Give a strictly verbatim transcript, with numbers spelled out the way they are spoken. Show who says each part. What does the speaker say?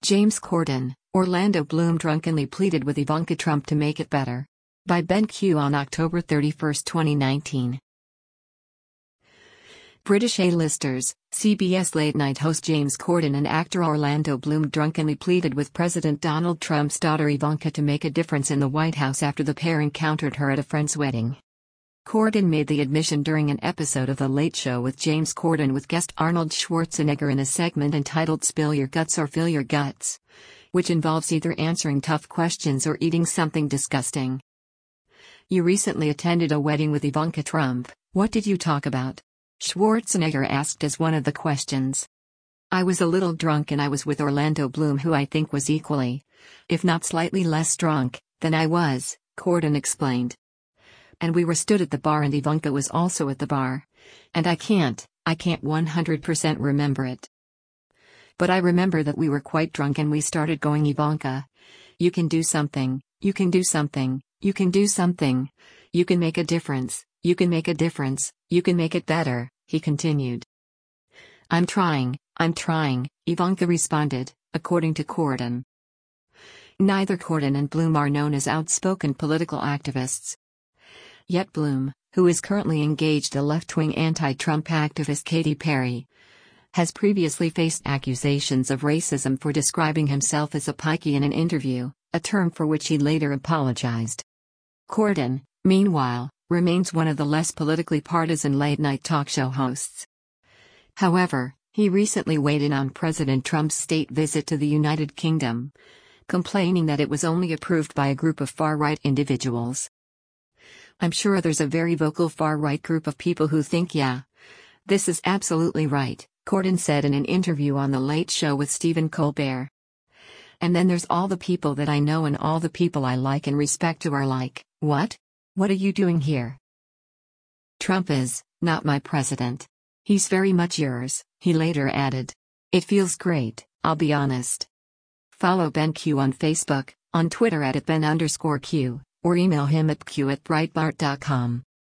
Speaker 1: James Corden, Orlando Bloom drunkenly pleaded with Ivanka Trump to make it better. By Ben Q on October thirty-first, twenty nineteen. British A-listers, C B S late-night host James Corden and actor Orlando Bloom drunkenly pleaded with President Donald Trump's daughter Ivanka to make a difference in the White House after the pair encountered her at a friend's wedding. Corden made the admission during an episode of The Late Show with James Corden with guest Arnold Schwarzenegger in a segment entitled Spill Your Guts or Fill Your Guts, which involves either answering tough questions or eating something disgusting. "You recently attended a wedding with Ivanka Trump. What did you talk about?" Schwarzenegger asked as one of the questions. "I was a little drunk and I was with Orlando Bloom, who I think was equally, if not slightly less drunk, than I was," Corden explained. "And we were stood at the bar and Ivanka was also at the bar. And I can't, I can't one hundred percent remember it. But I remember that we were quite drunk and we started going, 'Ivanka, you can do something, you can do something, you can do something. You can make a difference, you can make a difference, you can make it better,'" he continued. "I'm trying, I'm trying," Ivanka responded, according to Corden. Neither Corden and Bloom are known as outspoken political activists. Yet Bloom, who is currently engaged to left-wing anti-Trump activist Katy Perry, has previously faced accusations of racism for describing himself as a pikey in an interview, a term for which he later apologized. Corden, meanwhile, remains one of the less politically partisan late-night talk show hosts. However, he recently weighed in on President Trump's state visit to the United Kingdom, complaining that it was only approved by a group of far-right individuals. "I'm sure there's a very vocal far-right group of people who think, yeah, this is absolutely right," Corden said in an interview on The Late Show with Stephen Colbert. "And then there's all the people that I know and all the people I like and respect who are like, 'What? What are you doing here? Trump is not my president. He's very much yours,'" he later added. "It feels great, I'll be honest." Follow Ben Q on Facebook, on Twitter at Ben underscore Q, or email him at q at breitbart dot com.